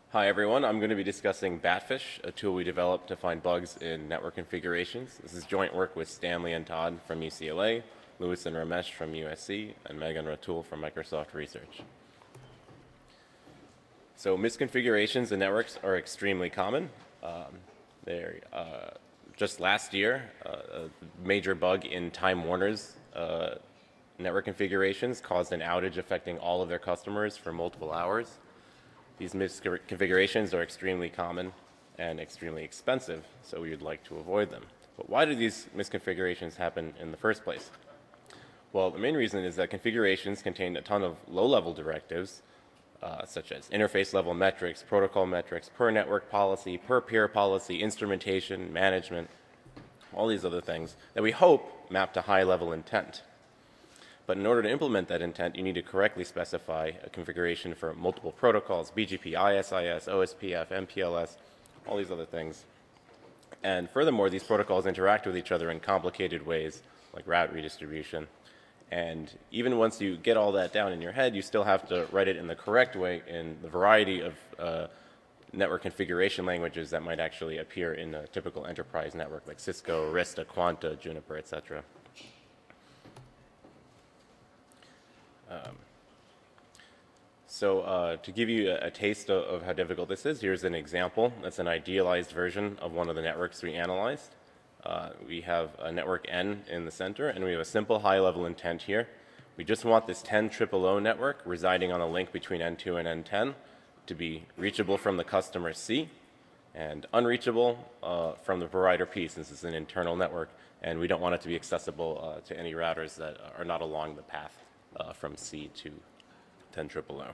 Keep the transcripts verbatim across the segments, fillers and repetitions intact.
Hi everyone, I'm going to be discussing Batfish, a tool we developed to find bugs in network configurations. This is joint work with Stanley and Todd from U C L A, Louis and Ramesh from U S C, and Megan Ratul from Microsoft Research. So misconfigurations in networks are extremely common. Um, they're, uh, just last year, uh, a major bug in Time Warner's uh, network configurations caused an outage affecting all of their customers for multiple hours. These misconfigurations are extremely common and extremely expensive, so we would like to avoid them. But why do these misconfigurations happen in the first place? Well, the main reason is that configurations contain a ton of low-level directives, uh, such as interface-level metrics, protocol metrics, per network policy, per peer policy, instrumentation, management, all these other things that we hope map to high-level intent. But in order to implement that intent, you need to correctly specify a configuration for multiple protocols, B G P, I S I S, O S P F, M P L S, all these other things. And furthermore, these protocols interact with each other in complicated ways, like route redistribution. And even once you get all that down in your head, you still have to write it in the correct way in the variety of uh, network configuration languages that might actually appear in a typical enterprise network, like Cisco, Arista, Quanta, Juniper, et cetera. Um, so uh, to give you a, a taste of, of how difficult this is, here's an example. That's an idealized version of one of the networks we analyzed. Uh, we have a network N in the center, and we have a simple high-level intent here. We just want this ten triple O network residing on a link between N two and N ten to be reachable from the customer C and unreachable uh, from the provider P, since it's an internal network, and we don't want it to be accessible uh, to any routers that are not along the path Uh, from C to ten triple O.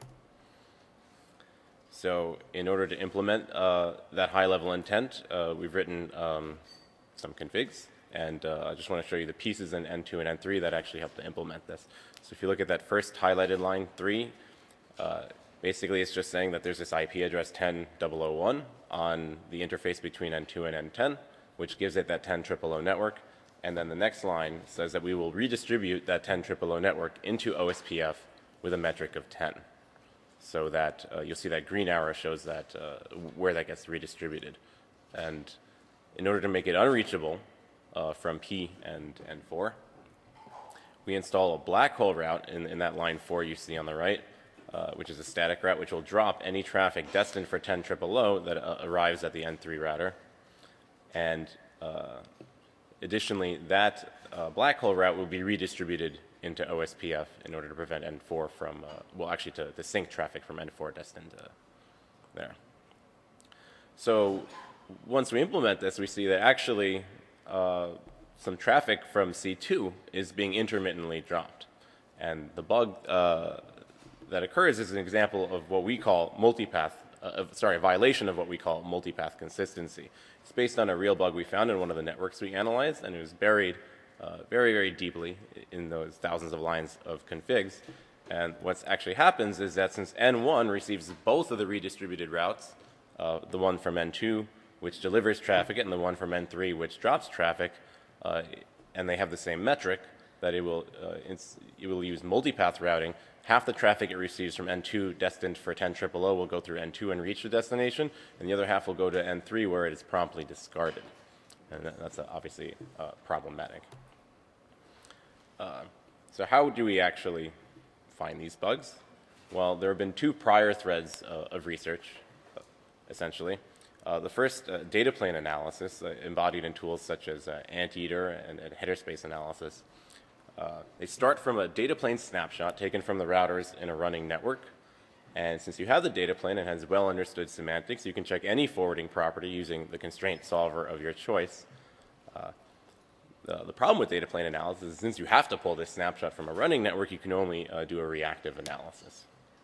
So in order to implement uh, that high-level intent, uh, we've written um, some configs, and uh, I just want to show you the pieces in N two and N three that actually help to implement this. So if you look at that first highlighted line, three, uh, basically it's just saying that there's this I P address ten thousand one on the interface between N two and N ten, which gives it that ten triple O network. And then the next line says that we will redistribute that ten triple O network into O S P F with a metric of ten. So that uh, you'll see that green arrow shows that uh, where that gets redistributed. And in order to make it unreachable uh, from P and N four, we install a black hole route in, in that line four you see on the right, uh, which is a static route which will drop any traffic destined for ten triple O that uh, arrives at the N three router. And uh, Additionally, that uh, black hole route will be redistributed into O S P F in order to prevent N four from, uh, well, actually to, to sync traffic from N four destined uh, there. So once we implement this, we see that actually uh, some traffic from C two is being intermittently dropped. And the bug uh, that occurs is an example of what we call multipath, uh, sorry, a violation of what we call multipath consistency. It's based on a real bug we found in one of the networks we analyzed, and it was buried uh, very, very deeply in those thousands of lines of configs. And what actually happens is that since N one receives both of the redistributed routes, uh, the one from N two, which delivers traffic, and the one from N three, which drops traffic, uh, and they have the same metric, that it will, uh, it's, it will use multipath routing. Half the traffic it receives from N two destined for ten triple O will go through N two and reach the destination, and the other half will go to N three where it is promptly discarded. And that, that's uh, obviously uh, problematic. Uh, so how do we actually find these bugs? Well, there have been two prior threads uh, of research, uh, essentially. Uh, the first, uh, data plane analysis, uh, embodied in tools such as uh, Anteater and, and header space analysis. Uh, they start from a data plane snapshot taken from the routers in a running network. And since you have the data plane and has well understood semantics, you can check any forwarding property using the constraint solver of your choice. Uh, the, the problem with data plane analysis is since you have to pull this snapshot from a running network, you can only uh, do a reactive analysis.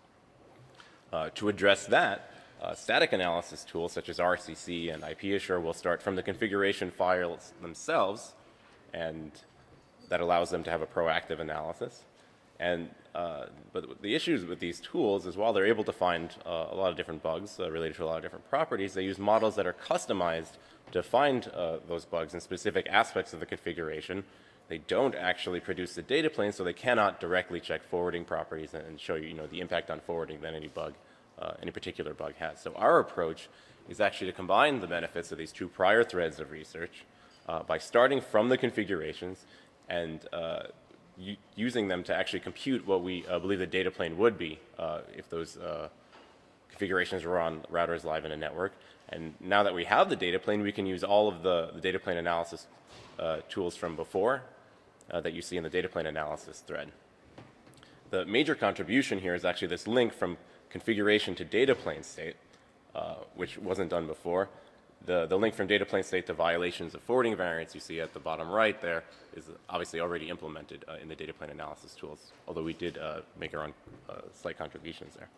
Uh, to address that, uh, static analysis tools such as R C C and I P Assure will start from the configuration files themselves, and that allows them to have a proactive analysis. And, uh, but the issues with these tools is while they're able to find uh, a lot of different bugs uh, related to a lot of different properties, they use models that are customized to find uh, those bugs in specific aspects of the configuration. They don't actually produce the data plane, so they cannot directly check forwarding properties and show you, you know, the impact on forwarding that any bug uh, any particular bug has. So our approach is actually to combine the benefits of these two prior threads of research uh, by starting from the configurations and uh, using them to actually compute what we uh, believe the data plane would be uh, if those uh, configurations were on routers live in a network. And now that we have the data plane, we can use all of the, the data plane analysis uh, tools from before uh, that you see in the data plane analysis thread. The major contribution here is actually this link from configuration to data plane state, uh, which wasn't done before. The, the link from data plane state to violations of forwarding variants you see at the bottom right there is obviously already implemented uh, in the data plane analysis tools, although we did uh, make our own uh, slight contributions there.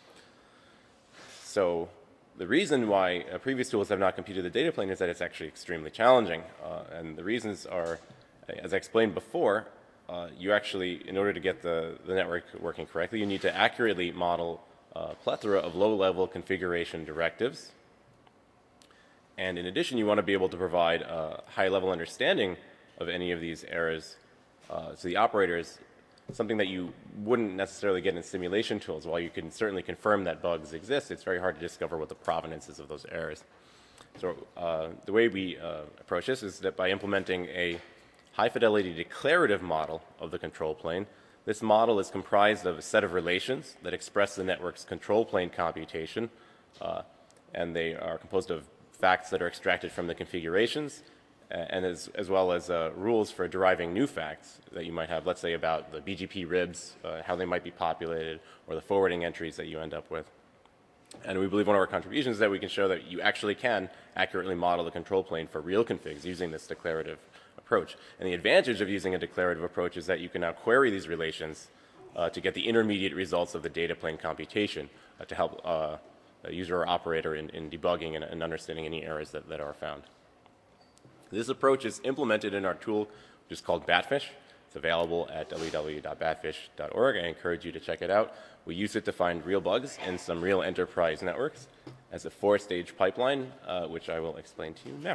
So the reason why uh, previous tools have not computed the data plane is that it's actually extremely challenging. Uh, and the reasons are, as I explained before, uh, you actually, in order to get the, the network working correctly, you need to accurately model a plethora of low-level configuration directives. And in addition, you want to be able to provide a high-level understanding of any of these errors uh, to the operators, something that you wouldn't necessarily get in simulation tools. While you can certainly confirm that bugs exist, it's very hard to discover what the provenance is of those errors. So uh, the way we uh, approach this is that by implementing a high-fidelity declarative model of the control plane, this model is comprised of a set of relations that express the network's control plane computation, uh, and they are composed of facts that are extracted from the configurations, and as, as well as uh, rules for deriving new facts that you might have, let's say about the B G P ribs, uh, how they might be populated, or the forwarding entries that you end up with. And we believe one of our contributions is that we can show that you actually can accurately model the control plane for real configs using this declarative approach. And the advantage of using a declarative approach is that you can now query these relations uh, to get the intermediate results of the data plane computation uh, to help uh, a user or operator in, in debugging and, and understanding any errors that, that are found. This approach is implemented in our tool, which is called Batfish. It's available at w w w dot batfish dot org. I encourage you to check it out. We use it to find real bugs in some real enterprise networks as a four-stage pipeline, uh, which I will explain to you now.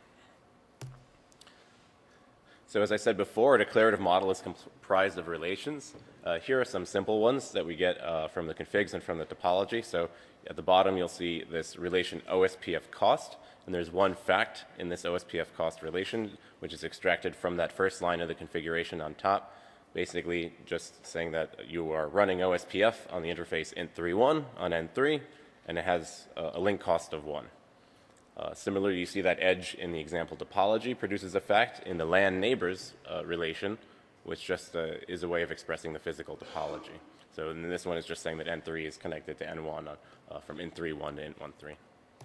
So as I said before, a declarative model is comprised of relations. Uh, here are some simple ones that we get uh, from the configs and from the topology. So at the bottom, you'll see this relation O S P F cost, and there's one fact in this O S P F cost relation, which is extracted from that first line of the configuration on top, basically just saying that you are running O S P F on the interface int three one on N three, and it has a, a link cost of one. Uh, similarly, you see that edge in the example topology produces a fact in the LAN neighbors uh, relation, which just uh, is a way of expressing the physical topology. So in this one is just saying that N three is connected to N one uh, from int three one to int one three.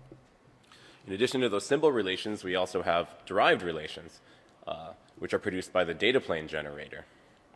In addition to those simple relations, we also have derived relations, uh, which are produced by the data plane generator,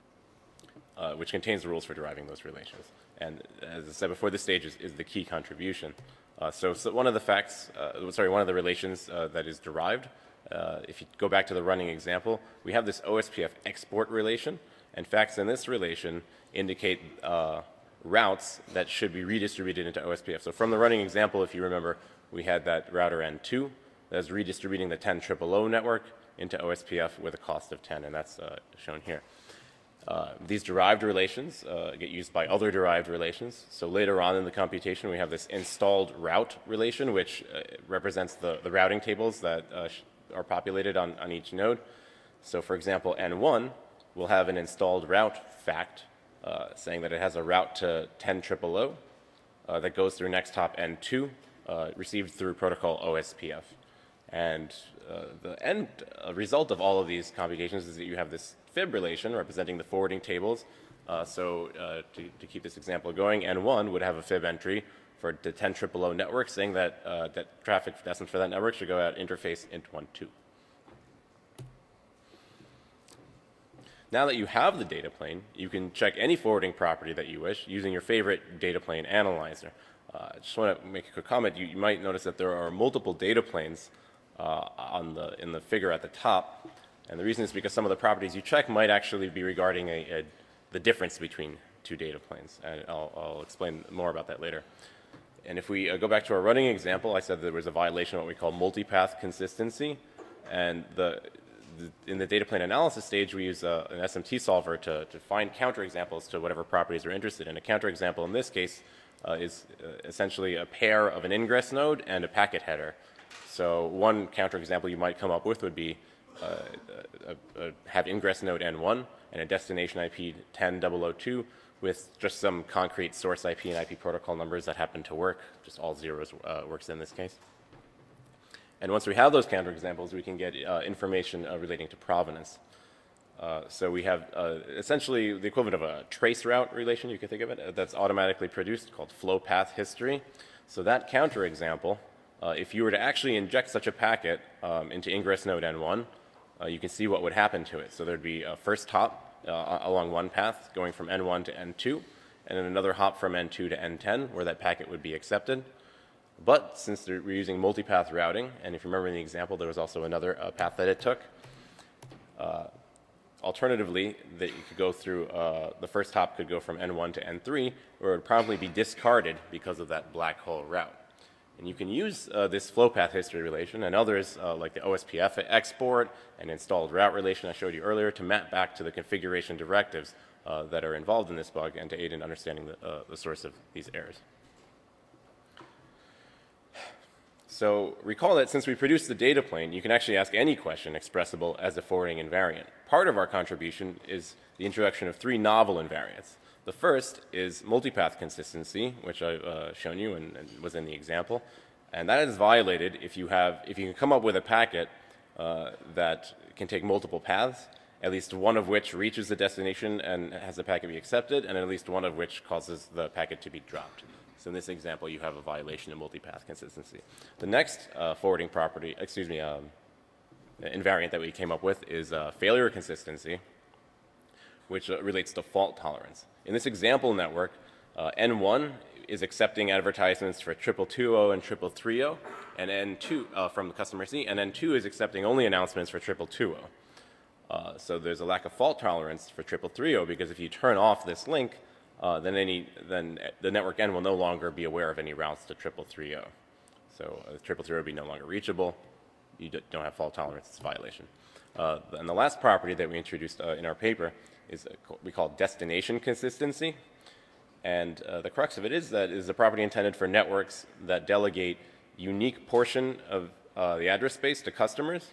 uh, which contains the rules for deriving those relations. And as I said before, this stage is, is the key contribution. Uh, so, so one of the facts, uh, sorry, one of the relations uh, that is derived, uh, if you go back to the running example, we have this O S P F export relation, and facts in this relation indicate uh, routes that should be redistributed into O S P F. So from the running example, if you remember, we had that router N two that's redistributing the ten triple O network into O S P F with a cost of ten, and that's uh, shown here. Uh, these derived relations uh, get used by other derived relations. So later on in the computation, we have this installed route relation, which uh, represents the, the routing tables that uh, are populated on, on each node. So for example, N one will have an installed route fact uh, saying that it has a route to ten triple O uh, that goes through next hop N two, uh, received through protocol O S P F. And uh, the end uh, result of all of these computations is that you have this fib relation representing the forwarding tables. Uh, so uh, to, to keep this example going, N one would have a fib entry for the ten triple O network saying that, uh, that traffic destined for that network should go out interface int one two. Now that you have the data plane, you can check any forwarding property that you wish using your favorite data plane analyzer. Uh, I just want to make a quick comment. You, you might notice that there are multiple data planes uh, on the, in the figure at the top. And the reason is because some of the properties you check might actually be regarding a, a, the difference between two data planes. And I'll, I'll explain more about that later. And if we uh, go back to our running example, I said there was a violation of what we call multipath consistency. And the, the, in the data plane analysis stage, we use uh, an S M T solver to, to find counterexamples to whatever properties we're interested in. A counterexample in this case uh, is uh, essentially a pair of an ingress node and a packet header. So one counterexample you might come up with would be uh, a, a, have ingress node N one and a destination I P ten thousand two with just some concrete source I P and I P protocol numbers that happen to work. Just all zeros uh, works in this case. And once we have those counterexamples, we can get uh, information uh, relating to provenance. Uh, so we have uh, essentially the equivalent of a trace route relation, you can think of it, uh, that's automatically produced called flow path history. So that counterexample, uh, if you were to actually inject such a packet um, into ingress node N one, uh, you can see what would happen to it. So there'd be a first hop uh, along one path going from N one to N two, and then another hop from N two to N ten where that packet would be accepted. But since we're using multipath routing, and if you remember in the example, there was also another uh, path that it took, uh, alternatively, that you could go through, uh, the first hop could go from N one to N three, where it would probably be discarded because of that black hole route. And you can use uh, this flow path history relation and others uh, like the O S P F export and installed route relation I showed you earlier to map back to the configuration directives uh, that are involved in this bug and to aid in understanding the, uh, the source of these errors. So recall that since we produced the data plane, you can actually ask any question expressible as a forwarding invariant. Part of our contribution is the introduction of three novel invariants. The first is multipath consistency, which I've uh, shown you and, and was in the example. And that is violated if you have, if you can come up with a packet uh, that can take multiple paths, at least one of which reaches the destination and has the packet be accepted, and at least one of which causes the packet to be dropped. So in this example, you have a violation of multipath consistency. The next uh, forwarding property, excuse me, um, invariant that we came up with is uh, failure consistency, which uh, relates to fault tolerance. In this example network, uh, N one is accepting advertisements for triple two zero and triple three zero, and N two uh, from the customer C, and N two is accepting only announcements for triple two zero. Uh, so there's a lack of fault tolerance for triple three zero because if you turn off this link, uh, then any then the network N will no longer be aware of any routes to triple three zero. So uh, triple three zero will be no longer reachable. You don't have fault tolerance; it's a violation. Uh, and the last property that we introduced uh, in our paper is a, we call destination consistency. And uh, the crux of it is that it is a property intended for networks that delegate unique portion of uh, the address space to customers.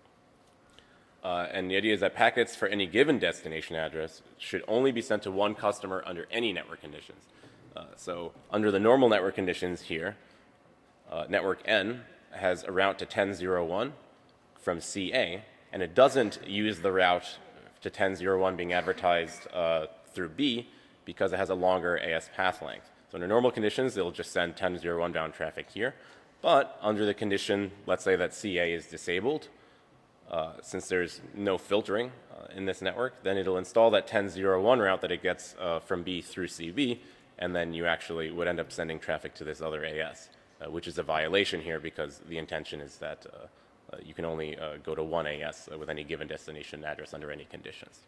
Uh, and the idea is that packets for any given destination address should only be sent to one customer under any network conditions. Uh, so under the normal network conditions here, uh, network N has a route to ten dot zero one from C A, and it doesn't use the route to ten dot zero one being advertised uh, through B because it has a longer A S path length. So under normal conditions, it'll just send ten dot zero one bound traffic here. But under the condition, let's say that C A is disabled, uh, since there's no filtering uh, in this network, then it'll install that ten dot zero one route that it gets uh, from B through C B, and then you actually would end up sending traffic to this other A S, uh, which is a violation here because the intention is that uh, Uh, you can only uh, go to one A S uh, with any given destination address under any conditions.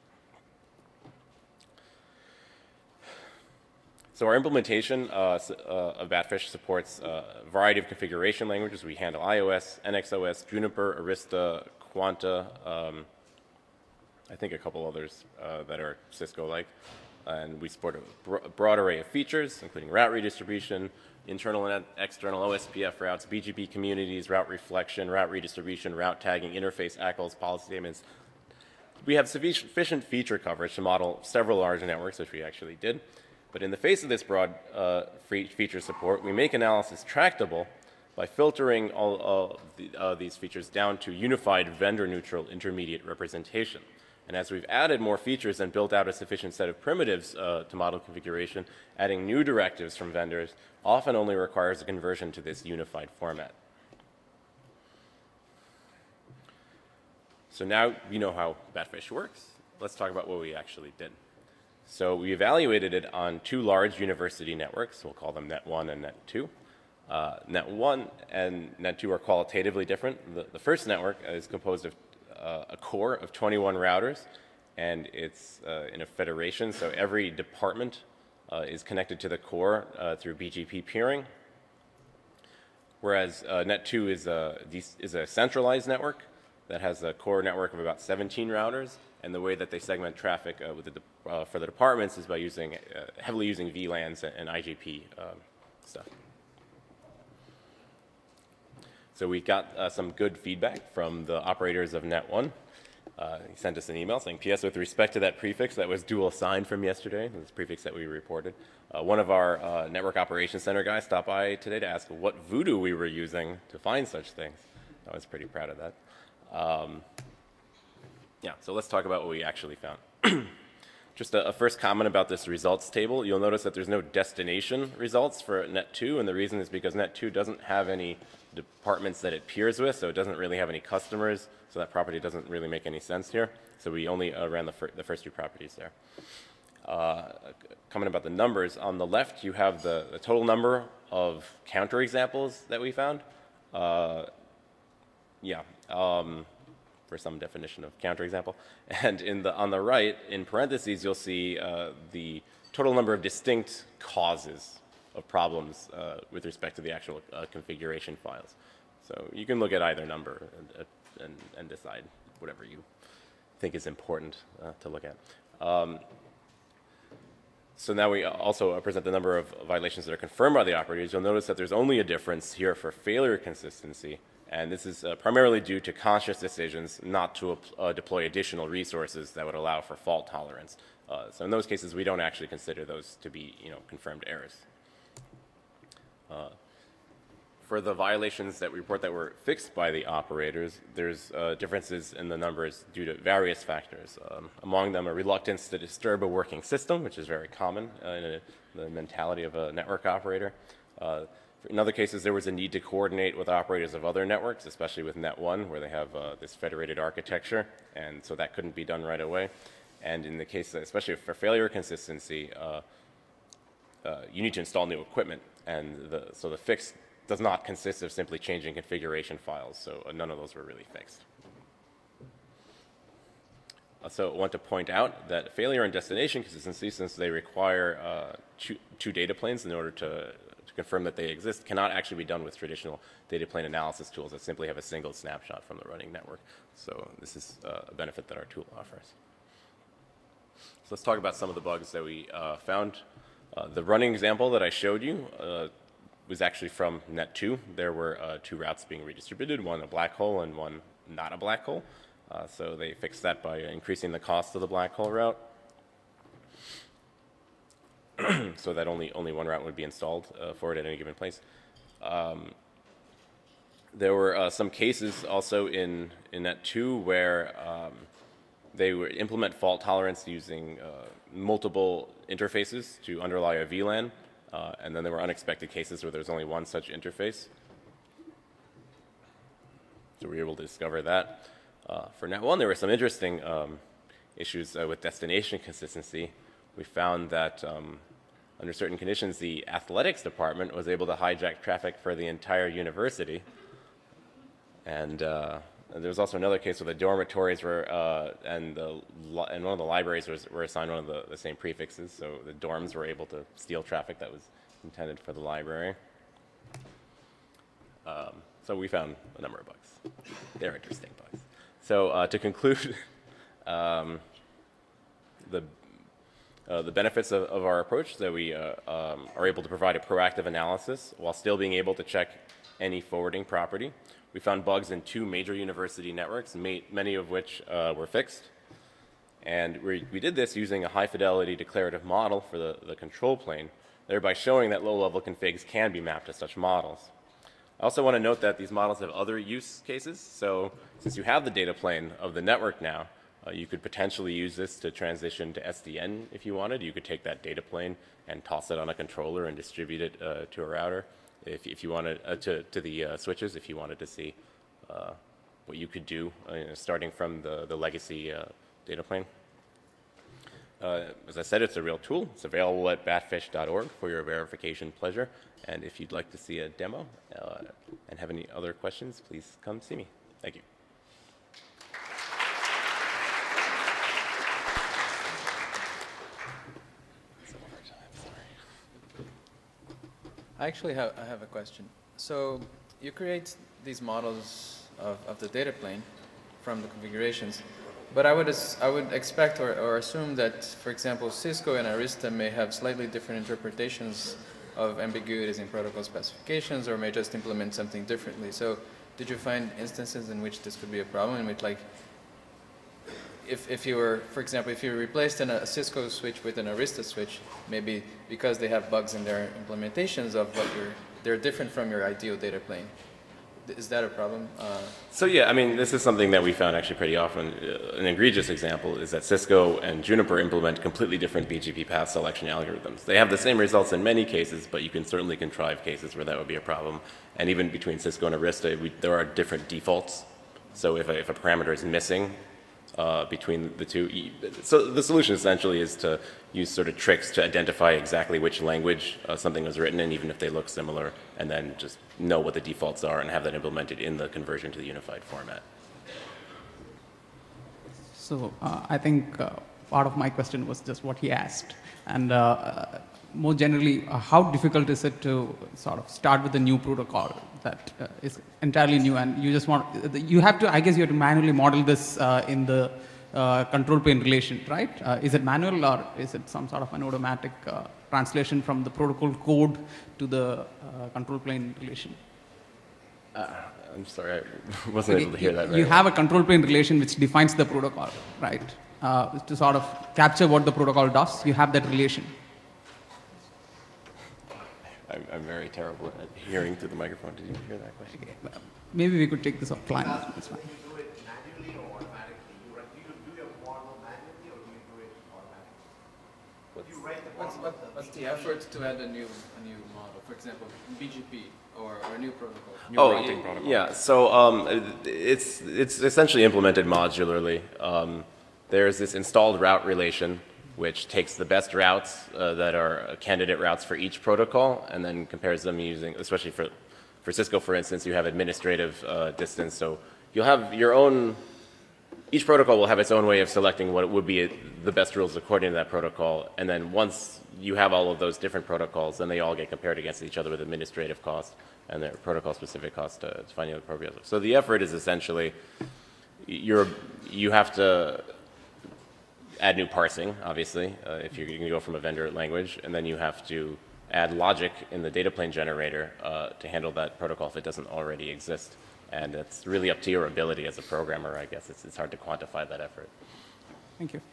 So our implementation uh, uh, of Batfish supports uh, a variety of configuration languages. We handle iOS, N X O S, Juniper, Arista, Quanta, um, I think a couple others uh, that are Cisco-like. And we support a, bro a broad array of features, including route redistribution, internal and external O S P F routes, B G P communities, route reflection, route redistribution, route tagging, interface A C Ls, policy statements. We have sufficient feature coverage to model several large networks, which we actually did. But in the face of this broad uh, free feature support, we make analysis tractable by filtering all of the, uh, these features down to unified vendor-neutral intermediate representation. And as we've added more features and built out a sufficient set of primitives uh, to model configuration, adding new directives from vendors often only requires a conversion to this unified format. So now you know how Batfish works. Let's talk about what we actually did. So we evaluated it on two large university networks. We'll call them Net one and Net two. Uh, Net one and Net two are qualitatively different. The, the first network is composed of Uh, a core of twenty-one routers, and it's uh, in a federation, so every department uh, is connected to the core uh, through B G P peering, whereas uh, Net two is a, is a centralized network that has a core network of about seventeen routers, and the way that they segment traffic uh, with the, uh, for the departments is by using, uh, heavily using V LANs and I G P um, stuff. So we got uh, some good feedback from the operators of net one. Uh, he sent us an email saying, P S with respect to that prefix that was dual assigned from yesterday, this prefix that we reported, uh, one of our uh, network operations center guys stopped by today to ask what voodoo we were using to find such things. I was pretty proud of that. Um, yeah, so let's talk about what we actually found. Just a, a first comment about this results table. You'll notice that there's no destination results for net two, and the reason is because net two doesn't have any departments that it peers with, so it doesn't really have any customers, so that property doesn't really make any sense here. So we only uh, ran the, fir the first two properties there. Uh, comment about the numbers. On the left, you have the, the total number of counterexamples that we found. Uh, yeah. Um, for some definition of counterexample. And in the, on the right, in parentheses, you'll see uh, the total number of distinct causes of problems uh, with respect to the actual uh, configuration files. So you can look at either number and, and, and decide whatever you think is important uh, to look at. Um, so now we also present the number of violations that are confirmed by the operators. You'll notice that there's only a difference here for failure consistency. And this is uh, primarily due to conscious decisions not to uh, deploy additional resources that would allow for fault tolerance. Uh, so in those cases, we don't actually consider those to be, you know, confirmed errors. Uh, for the violations that we report that were fixed by the operators, there's uh, differences in the numbers due to various factors. Um, among them, a reluctance to disturb a working system, which is very common uh, in a, the mentality of a network operator. Uh, In other cases, there was a need to coordinate with operators of other networks, especially with net one, where they have uh, this federated architecture, and so that couldn't be done right away. And in the case, especially for failure consistency, uh, uh, you need to install new equipment, and the, so the fix does not consist of simply changing configuration files, so uh, none of those were really fixed. Also, I want to point out that failure and destination consistency, since they require uh, two, two data planes in order to confirm that they exist, cannot actually be done with traditional data plane analysis tools that simply have a single snapshot from the running network. So this is uh, a benefit that our tool offers. So let's talk about some of the bugs that we uh, found. Uh, the running example that I showed you uh, was actually from net two. There were uh, two routes being redistributed, one a black hole and one not a black hole. Uh, so they fixed that by increasing the cost of the black hole route. So that only, only one route would be installed uh, for it at any given place. Um, there were uh, some cases also in, in net two where um, they would implement fault tolerance using uh, multiple interfaces to underlie a V LAN, uh, and then there were unexpected cases where there's only one such interface. So we were able to discover that. Uh, for net one, there were some interesting um, issues uh, with destination consistency. We found that um, under certain conditions, the athletics department was able to hijack traffic for the entire university. And, uh, and there was also another case where the dormitories were, uh, and, the, and one of the libraries was, were assigned one of the, the same prefixes, so the dorms were able to steal traffic that was intended for the library. Um, so we found a number of bugs. They're interesting bugs. So uh, to conclude, um, the Uh, the benefits of, of our approach that we uh, um, are able to provide a proactive analysis while still being able to check any forwarding property. We found bugs in two major university networks, ma many of which uh, were fixed. And we, we did this using a high-fidelity declarative model for the, the control plane, thereby showing that low-level configs can be mapped to such models. I also want to note that these models have other use cases. So since you have the data plane of the network now, Uh, you could potentially use this to transition to S D N if you wanted. You could take that data plane and toss it on a controller and distribute it uh, to a router if, if you wanted uh, to, to the uh, switches if you wanted to see uh, what you could do uh, starting from the, the legacy uh, data plane. Uh, as I said, it's a real tool. It's available at batfish dot org for your verification pleasure. And if you'd like to see a demo uh, and have any other questions, please come see me. Thank you. I actually have, I have a question. So you create these models of, of the data plane from the configurations, but I would, I would expect or, or assume that, for example, Cisco and Arista may have slightly different interpretations of ambiguities in protocol specifications, or may just implement something differently. So did you find instances in which this could be a problem, in which like, if, if you were, for example, if you replaced an, a Cisco switch with an Arista switch, maybe because they have bugs in their implementations of what you're, they're different from your ideal data plane. Is that a problem? Uh, so yeah, I mean, this is something that we found actually pretty often. Uh, an egregious example is that Cisco and Juniper implement completely different B G P path selection algorithms. They have the same results in many cases, but you can certainly contrive cases where that would be a problem. And even between Cisco and Arista, we, there are different defaults. So if a, if a parameter is missing uh, between the two, so the solution essentially is to use sort of tricks to identify exactly which language uh, something was written in, even if they look similar, and then just know what the defaults are and have that implemented in the conversion to the unified format. So uh, I think uh, part of my question was just what he asked. And uh, more generally, uh, how difficult is it to sort of start with a new protocol that uh, is entirely new, and you just want, you have to, I guess you have to manually model this uh, in the uh, control plane relation, right? Uh, is it manual, or is it some sort of an automatic uh, translation from the protocol code to the uh, control plane relation? Uh, I'm sorry, I wasn't okay, able to hear that. You right have a control plane relation which defines the protocol, right? Uh, to sort of capture what the protocol does, you have that relation. I'm, I'm very terrible at hearing through the microphone. Did you hear that question? Okay. Maybe we could take this offline. That's fine. Do you do it manually or automatically? You write, do you do your model manually or do you do it automatically? what's, Do you write the what's, model? what, what's the effort to add a new a new model? For example, B G P or, or a new protocol. New oh, routing y- protocol. yeah. So um, it's it's essentially implemented modularly. Um, there's this installed route relation, which takes the best routes uh, that are candidate routes for each protocol and then compares them using, especially for, for Cisco, for instance, you have administrative uh, distance. So you'll have your own, each protocol will have its own way of selecting what would be the best rules according to that protocol. And then once you have all of those different protocols, then they all get compared against each other with administrative cost and their protocol-specific cost to, to find the appropriate. So the effort is essentially, you're, you have to add new parsing, obviously, uh, if you're going to go from a vendor language, and then you have to add logic in the data plane generator uh, to handle that protocol if it doesn't already exist. And it's really up to your ability as a programmer, I guess. It's, it's hard to quantify that effort. Thank you.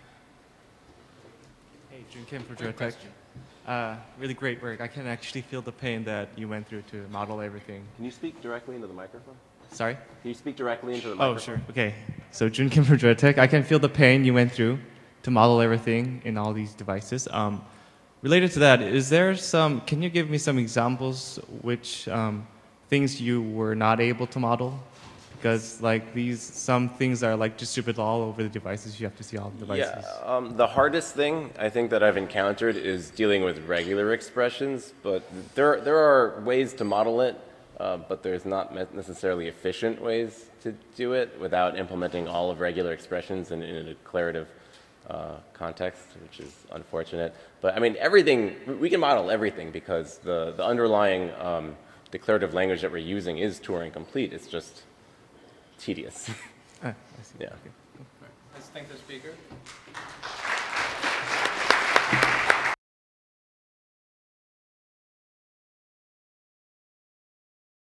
Hey, Jun Kim for Joytech. Uh, really great work. I can actually feel the pain that you went through to model everything. Can you speak directly into the microphone? Sorry? Can you speak directly into the Oh, microphone? sure. Okay. So Jun Kim for Joytech. I can feel the pain you went through to model everything in all these devices. Um, related to that, is there some, can you give me some examples which um, things you were not able to model? Because like these, some things are like distributed all over the devices. You have to see all the devices. Yeah, um, the hardest thing I think that I've encountered is dealing with regular expressions, but there, there are ways to model it, uh, but there's not necessarily efficient ways to do it without implementing all of regular expressions in, in a declarative uh, context, which is unfortunate. But I mean, everything, we can model everything because the, the underlying um, declarative language that we're using is Turing complete. It's just tedious. Ah, I see. Yeah. Okay. Let's thank the speaker.